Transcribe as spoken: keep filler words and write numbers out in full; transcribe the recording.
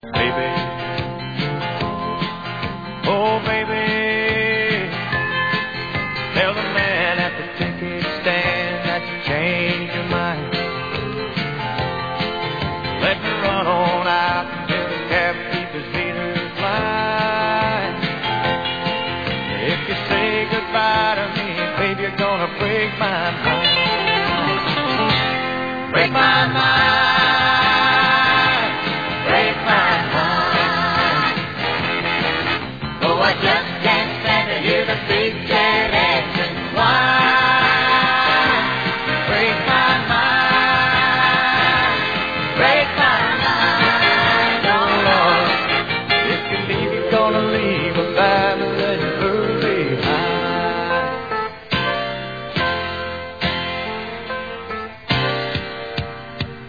Baby, oh baby, tell the man at the ticket stand that you changed your mind. Let me run on out until the cab keeper's meters blind. If you say goodbye to me, baby, you're gonna break my mind.